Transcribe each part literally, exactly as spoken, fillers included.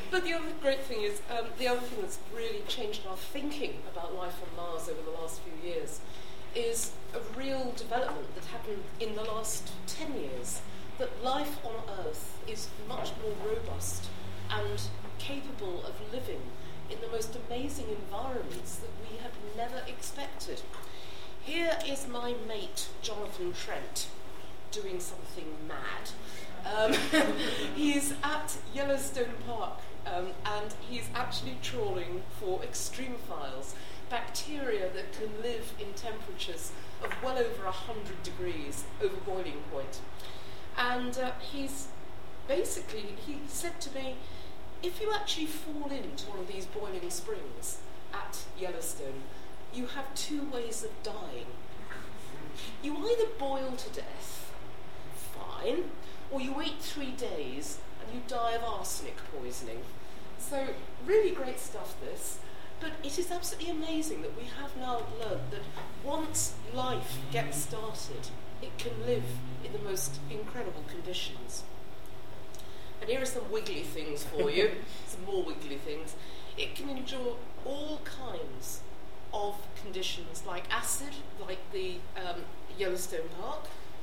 But the other great thing is, um, the other thing that's really changed our thinking about life on Mars over the last few years is a real development that happened in the last ten years, that life on Earth is much more robust and capable of living in the most amazing environments that we have never expected. Here is my mate, Jonathan Trent, doing something mad. Um, he's at Yellowstone Park, um, and he's actually trawling for extremophiles, bacteria that can live in temperatures of well over one hundred degrees over boiling point. And uh, he's basically, he said to me, if you actually fall into one of these boiling springs at Yellowstone, you have two ways of dying. You either boil to death, fine, or you wait three days and you die of arsenic poisoning. So really great stuff, this. But it is absolutely amazing that we have now learned that once life gets started, it can live in the most incredible conditions. And here are some wiggly things for you, some more wiggly things. It can endure all kinds of conditions, like acid, like the um, Yellowstone Park,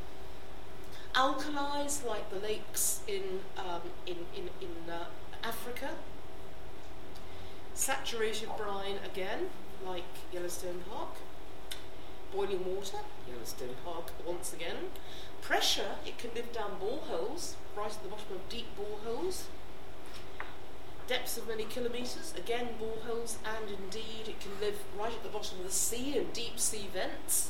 alkalis, like the lakes in, um, in, in, in uh, Africa, saturated brine again, like Yellowstone Park, boiling water, Yellowstone Park once again, pressure, it can live down boreholes, right at the bottom of deep boreholes, depths of many kilometres, again boreholes, and indeed it can live right at the bottom of the sea in deep sea vents.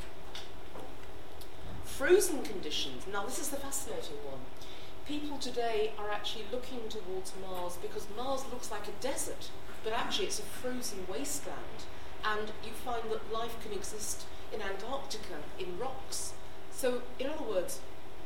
Frozen conditions, now this is the fascinating one. People today are actually looking towards Mars because Mars looks like a desert, but actually it's a frozen wasteland, and you find that life can exist in Antarctica, in rocks. So, in other words,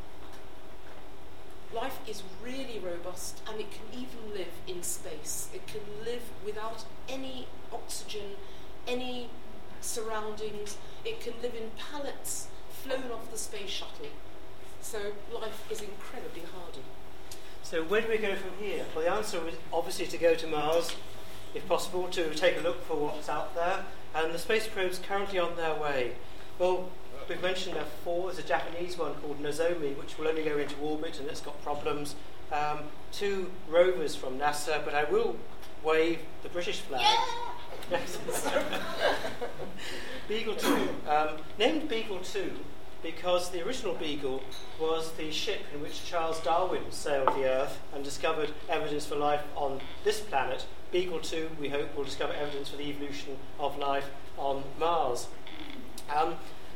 life is really robust, and it can even live in space. It can live without any oxygen, any surroundings. It can live in pallets flown off the space shuttle. So life is incredibly hardy. So where do we go from here? Well, the answer is obviously to go to Mars, if possible, to take a look for what's out there. And the space probes currently on their way. Well, we've mentioned there before, there's a Japanese one called Nozomi, which will only go into orbit and it's got problems. Um, two rovers from NASA, but I will wave the British flag. Yeah! Beagle two. Um, named Beagle two because the original Beagle was the ship in which Charles Darwin sailed the Earth and discovered evidence for life on this planet. Beagle two, we hope, will discover evidence for the evolution of life on Mars. Um,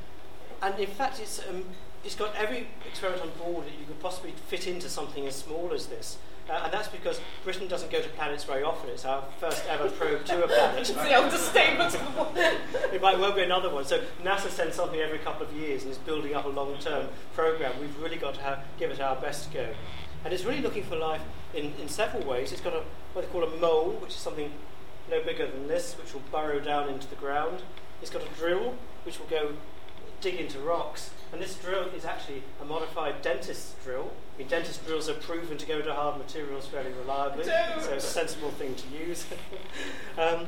and in fact, it's, um, it's got every experiment on board that you could possibly fit into something as small as this. Uh, and that's because Britain doesn't go to planets very often. It's our first ever probe to a planet. It's the understatement. It might well be another one. So NASA sends something every couple of years and is building up a long-term program. We've really got to have, give it our best go. And it's really looking for life in, in several ways. It's got a, what they call a mole, which is something no bigger than this, which will burrow down into the ground. It's got a drill, which will go dig into rocks. And this drill is actually a modified dentist's drill. I mean, dentist drills are proven to go to hard materials fairly reliably, so it's a sensible thing to use. um,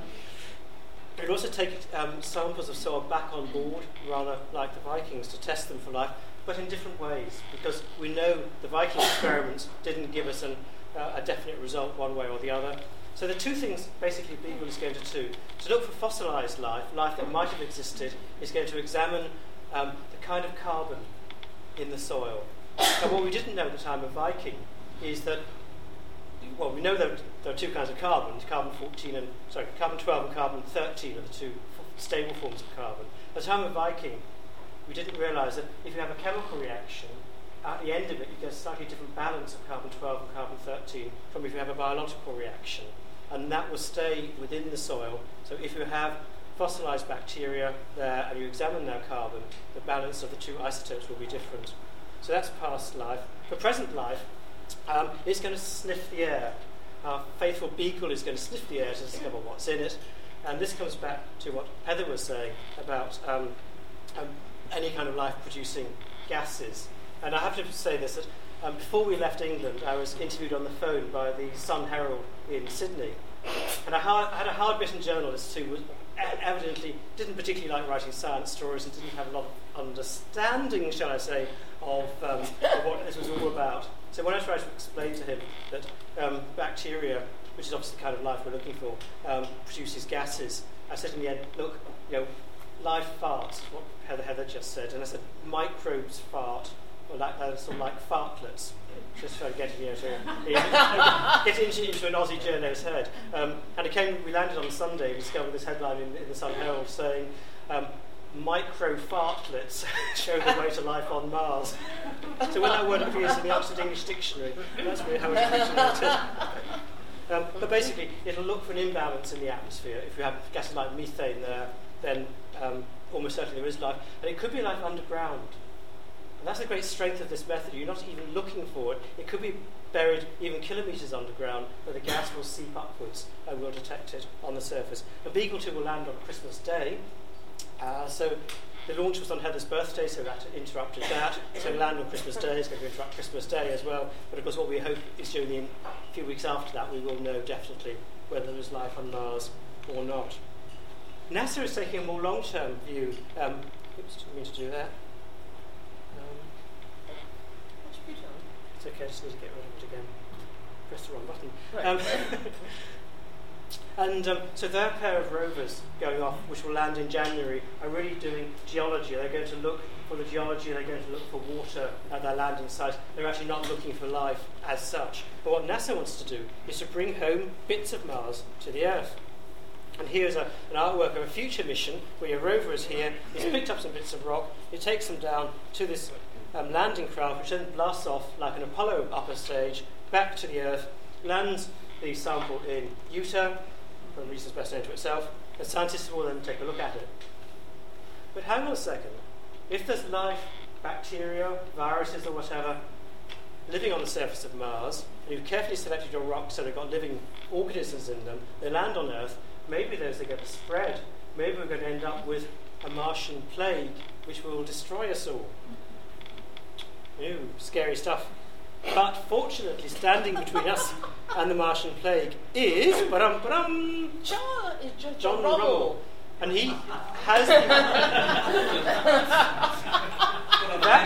We'd also take um, samples of soil back on board, rather like the Vikings, to test them for life, but in different ways, because we know the Viking experiments didn't give us an, uh, a definite result one way or the other. So the two things basically Beagle is going to do. To look for fossilised life, life that might have existed, is going to examine um, the kind of carbon in the soil. And what we didn't know at the time of Viking is that, well, we know that there are two kinds of carbon, carbon fourteen and, sorry, carbon twelve and carbon thirteen are the two f- stable forms of carbon. At the time of Viking, we didn't realise that if you have a chemical reaction, at the end of it you get a slightly different balance of carbon twelve and carbon thirteen from if you have a biological reaction. And that will stay within the soil. So if you have fossilised bacteria there and you examine their carbon, the balance of the two isotopes will be different. So that's past life. For present life, um, it's going to sniff the air. Our faithful Beagle is going to sniff the air to discover what's in it. And this comes back to what Heather was saying about um, um, any kind of life producing gases. And I have to say this, that um, before we left England, I was interviewed on the phone by the Sun Herald in Sydney. And I, hard, I had a hard-bitten journalist who was evidently didn't particularly like writing science stories and didn't have a lot of understanding, shall I say, of, um, of what this was all about. So when I tried to explain to him that um, bacteria, which is obviously the kind of life we're looking for, um, produces gases, I said in the end, look, you know, life farts, is what Heather, Heather just said, and I said microbes fart, or like uh, sort of like fartlets. Just trying to get you know, to, get into, into an Aussie journo's head. Um, and it came, we landed on Sunday and discovered this headline in, in the Sun Herald saying, um, micro fartlets show the way to life on Mars. So when that word appears in the Oxford English Dictionary, that's really how it's originated. Um, but basically, it'll look for an imbalance in the atmosphere. If you have gases like methane there, then um, almost certainly there is life. And it could be life underground. And that's the great strength of this method. You're not even looking for it. It could be buried even kilometres underground, where the gas will seep upwards and we'll detect it on the surface. A Beagle two will land on Christmas Day. Uh, so the launch was on Heather's birthday, so that interrupted that. So land on Christmas Day is going to interrupt Christmas Day as well. But of course, what we hope is during the few weeks after that, we will know definitely whether there is life on Mars or not. NASA is taking a more long-term view. Um, oops, didn't mean to do that. It's okay, I just need to get rid of it again. Press the wrong button. Right. Um, and um, so their pair of rovers going off, which will land in January, are really doing geology. They're going to look for the geology, they're going to look for water at their landing site. They're actually not looking for life as such. But what NASA wants to do is to bring home bits of Mars to the Earth. And here's a, an artwork of a future mission where your rover is here, he's picked up some bits of rock, he takes them down to this Um, landing craft, which then blasts off like an Apollo upper stage back to the Earth, lands the sample in Utah, for reasons best known to itself, and scientists will then take a look at it. But hang on a second. If there's life, bacteria, viruses or whatever, living on the surface of Mars, and you've carefully selected your rocks so they've got living organisms in them, they land on Earth, maybe those are going to spread. Maybe we're going to end up with a Martian plague, which will destroy us all. Ooh, scary stuff. But fortunately, standing between us and the Martian plague is ba-dum, ba-dum, John, John, John Rummel. Rummel. And he has the... that,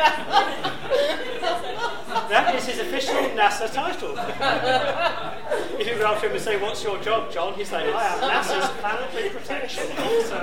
that is his official NASA title. If you go up to him and say, what's your job, John? He's like, I am NASA's Planetary Protection Officer.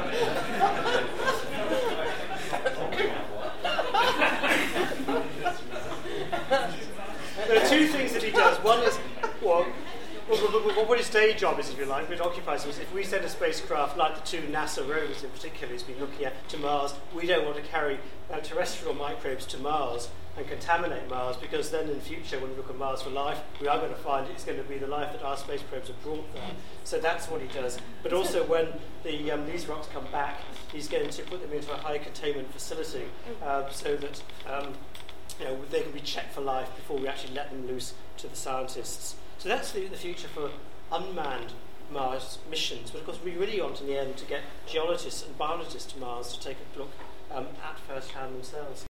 There are two things that he does. One is, well, what his day job is, if you like, what occupies him is if we send a spacecraft like the two NASA rovers in particular he's been looking at to Mars, we don't want to carry uh, terrestrial microbes to Mars and contaminate Mars, because then in future when we look at Mars for life, we are going to find it's going to be the life that our space probes have brought there. So that's what he does. But also when the, um, these rocks come back, he's going to put them into a high containment facility uh, so that um, you know, they can be checked for life before we actually let them loose to the scientists. So that's the, the future for unmanned Mars missions. But of course, we really want in the end to get geologists and biologists to Mars to take a look um, at first hand themselves.